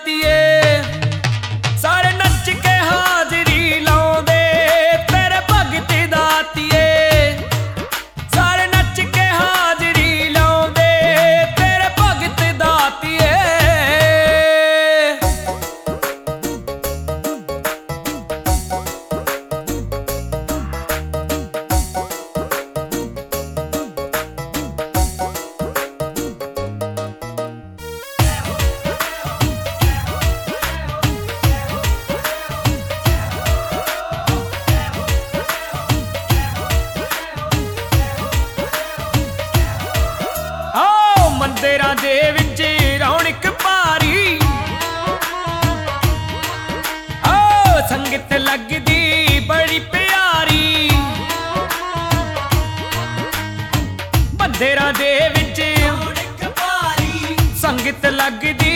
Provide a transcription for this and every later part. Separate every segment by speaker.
Speaker 1: दातिए सारे नच के हाजरी लाउंदे तेरे भगत दातिए सारे नच के हाजरी लाउंदे तेरे भगत दातिए मंदिरां दे विच रौनक भारी संगत लगदी बड़ी प्यारी मंदिरां दे विच रौनक भारी संगत लगदी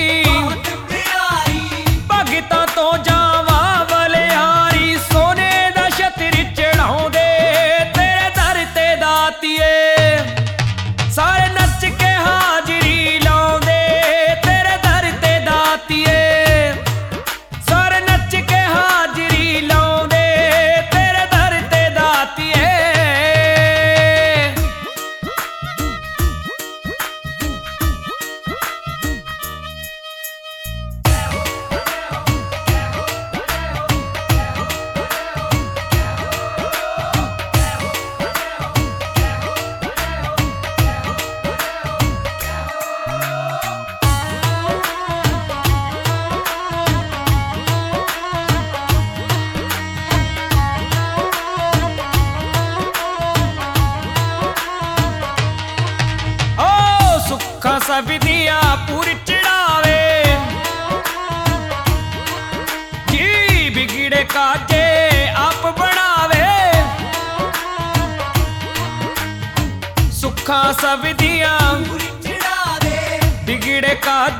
Speaker 1: भगतां तो जावा बलिहारी सोने दा छतर चढ़ाउंदे तेरे दर ते दातिए सारे नच के हाजरी लाउंदे तेरे दर ते दातिए सारे नच के हाजरी लाउंदे तेरे दर ते दातिए सुखा सविधिया पूरी चढ़ावे जी बिगड़े काजे आप बनावे सुखा सविधिया पूरी चढ़ावे बिगड़े काजे